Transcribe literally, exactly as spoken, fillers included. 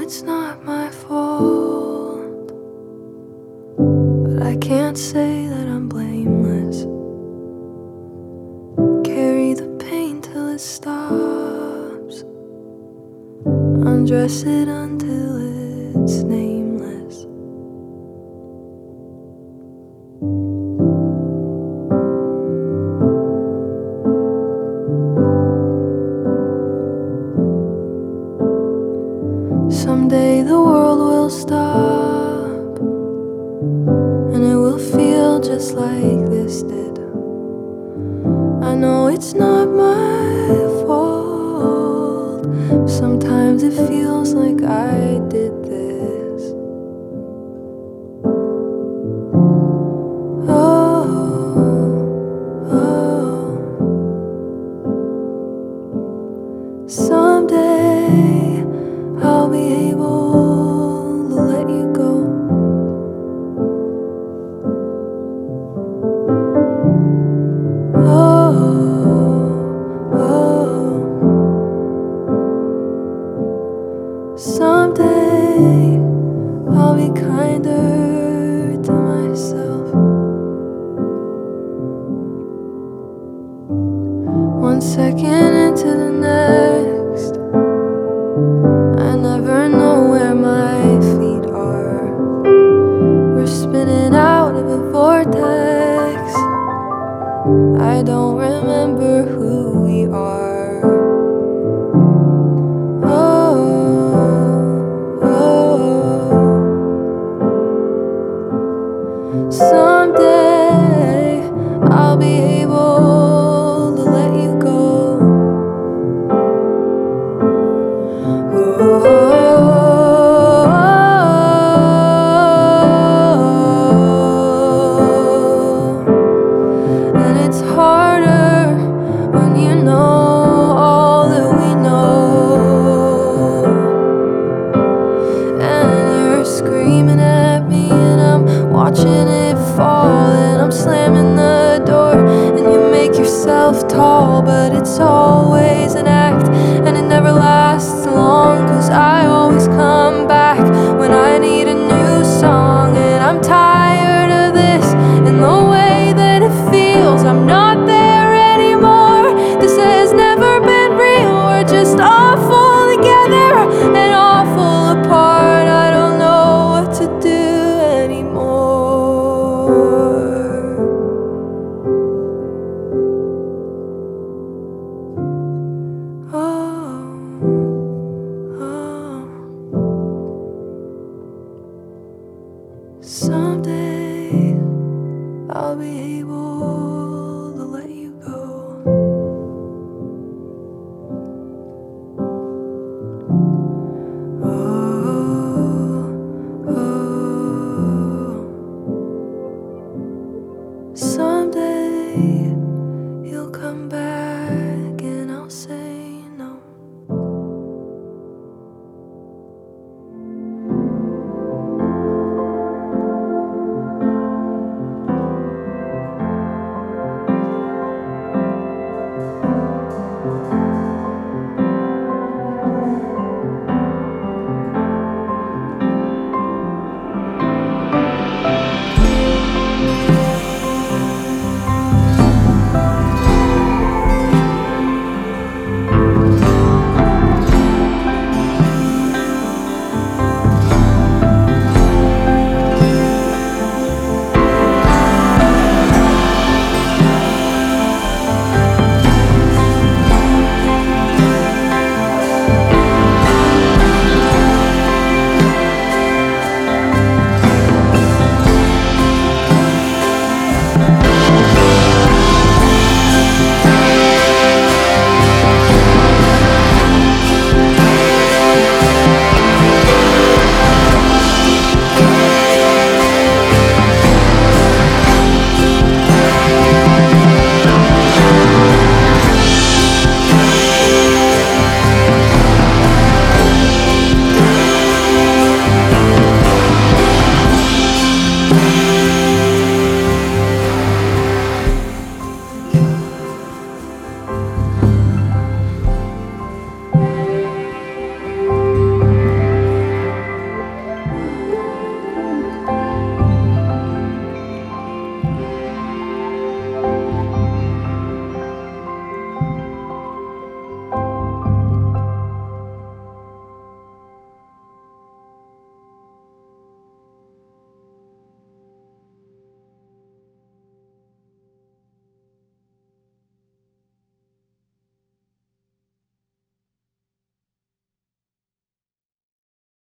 it's not my fault, but I can't say that I'm blameless. Carry the pain till it stops, undress it until it's nameless. Someday the world will stop, and it will feel just like this did. I know it's not my fault, but sometimes it feels like I did this. Oh, oh. Someday I'll be able to let you go. Oh, oh. Someday I'll be kinder to myself. One second into the next, I never know where my feet are. We're spinning out of a vortex. I don't remember who we are. Oh, oh. Someday I'll be able to let you go. And it's harder when you know all that we know, and you're screaming at me and I'm watching it fall, and I'm slamming the door and you make yourself tall, but it's always an act and it never lasts long, 'cause I always come back when I need a new song. And I'm tired of this and the way that it feels. I'm not there anymore. This has never been real. We're just awful together and awful apart. I don't know what to do anymore. Oh, oh. Someday I'll be able